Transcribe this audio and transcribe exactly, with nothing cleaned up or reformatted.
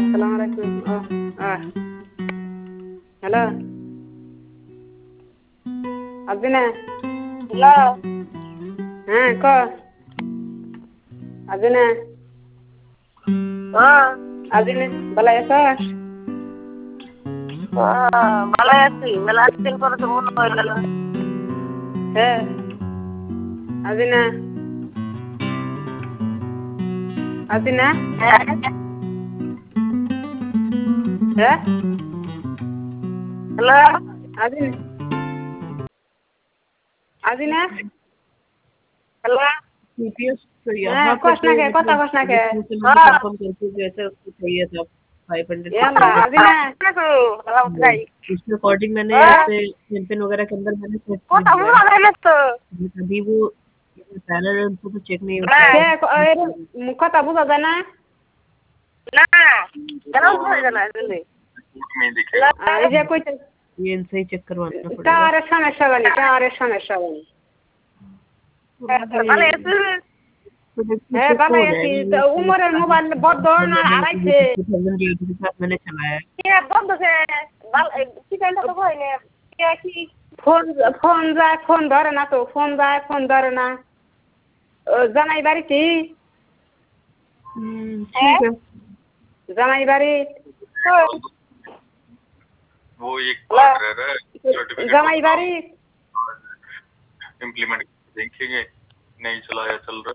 السلام عليكم. اه اه هلا عبدنا. Hello. ها كو عبدنا Ah, عبدنا بلا يسار. ah, Malayasi, Malayasi por segundo oilalo. ها عبدنا عبدنا ها Hello. عبدنا عبدنا Hello. CPS तो ها यहाँ पर कोशना के तो कोता मतलब कोशना के मुझे हाँ। कंफर्म करके जैसे उसको चाहिए था five hundred يلا عبدنا Aku, kalau sekali. उसके अकॉर्डिंग मैंने हाँ। ऐसे कैंपेन वगैरह के अंदर मैंने सेट Kau कर tak दिया mula kan tu? है अभी वो पैनल है उनको तो चेक नहीं होता Nah. है के कोता बुझा जाना Nah. Jangan mula jangan dulu. এই যে কই ये इनसे ही चेक करवाना पड़ेगा টাওয়ারের সমস্যা বলি টাওয়ারের সমস্যা বলি Malayasi. तो देखिए হ্যাঁ चेक ভালো हो আছি जाएगा তো ये উমরের মোবাইল বদ্ধ না হারাইছে टू थाउजेंड के साथ मैंने चलाया है Kaya bondo se bal kita anda tu kau ini. Kaya ki phone phone যায় ফোন ধরে না তো ফোন যায় ফোন ধরে না ও, জামাই বাড়ি কি हम्म, ठीक है জামাই বাড়ি वो एक पार्ट रह रहा है सर्टिफिकेट জামাই বাড়ি इम्प्लीमेंट देखेंगे नहीं चलाया चल रहा